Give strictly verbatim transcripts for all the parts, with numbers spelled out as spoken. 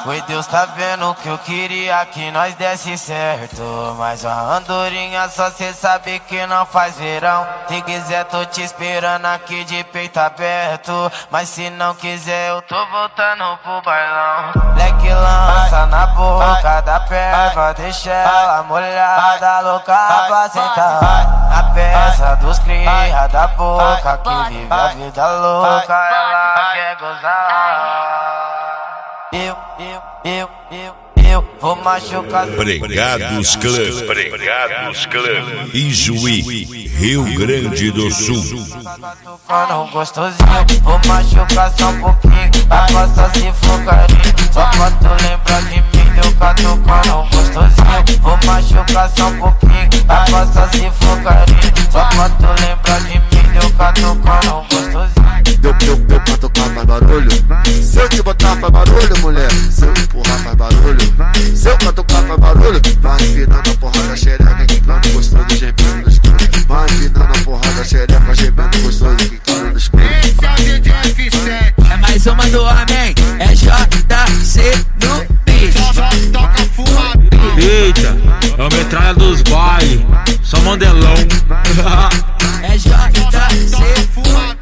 Oi, Deus tá vendo que eu queria que nós desse certo, mas a andorinha só cê sabe que não faz verão. Se quiser tô te esperando aqui de peito aberto, mas se não quiser eu tô voltando pro bailão. Leque lança na boca da perna, deixa ela molhada, louca pra sentar. A peça dos cria da boca que vive a vida louca, ela quer gozar. Eu, eu, eu, eu, eu vou machucar. Pregados Clã, Pregados Clã, Ijuí, Rio Grande do Sul. Tocando gostosinho, vou machucar só um pouquinho, a costa se for carinho. Só pra tu lembrar de mim, eu catucando gostosinho. Vou machucar só um pouquinho, a costa se for carinho. Só pra tu lembrar de mim, eu catucando gostosinho. Deu, deu, deu pra tocar faz barulho. Se eu te botar faz barulho, mulher. Se eu empurrar faz barulho. Se eu catucar faz barulho. Vai empinando a porrada xereca, quicando gostoso, gemendo no escuro. Vai empinando a porrada xereca, gemendo gostoso, quicando no escuro. Esse é o D J F sete. É mais uma do homem, é J C no beat. Só toca fumado. Eita, é o metralha dos baile, só mandelão. É J C no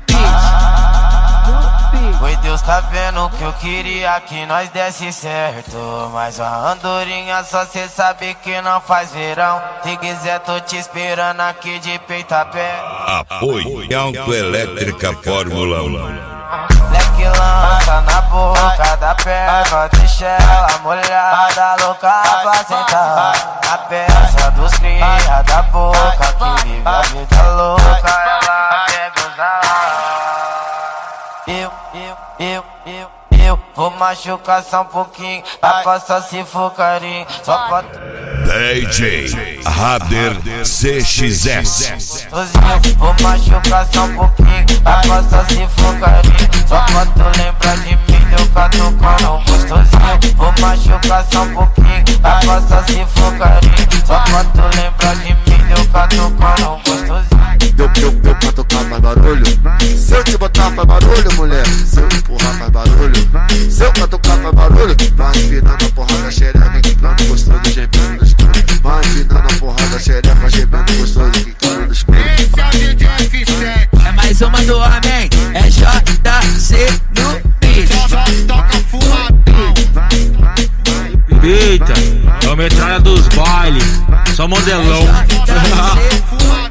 Oi, Deus tá vendo que eu queria que nós desse certo, mas a andorinha só cê sabe que não faz verão. Se quiser tô te esperando aqui de peito aberto. Apoio Autoelétrica Fórmula um. Leque lança na boca da perna, deixa ela molhada, louca pra sentar. A peça dos cria da boca que vive a vida louca, ela quer gozar. Eu, eu, eu, eu, eu vou machucar só um pouquinho, a costa se for carinho. Só pra D J Rader C X S. sozinho, vou machucar só um pouquinho, a costa se for carinho. Só pra tu lembrar de mim, eu catucando gostosinho. Vou machucar só um pouquinho, a costa se for carinho. Só pra tu lembrar de mim, eu catucando gostosinho. Deu, deu, deu pra tocar faz barulho. Se eu te botar faz barulho, mulher. Se eu empurrar faz barulho. Se eu catucar faz barulho. Vai empinando a porrada xereca, quicando gostoso, gemendo no escuro. Vai empinando a porrada xereca, gemendo gostoso, quicando no escuro. Esse é o D J F sete. É mais uma do homem, é J C no beat. Só toca fumado. Eita, é o metralha dos baile, só mandelão. É J C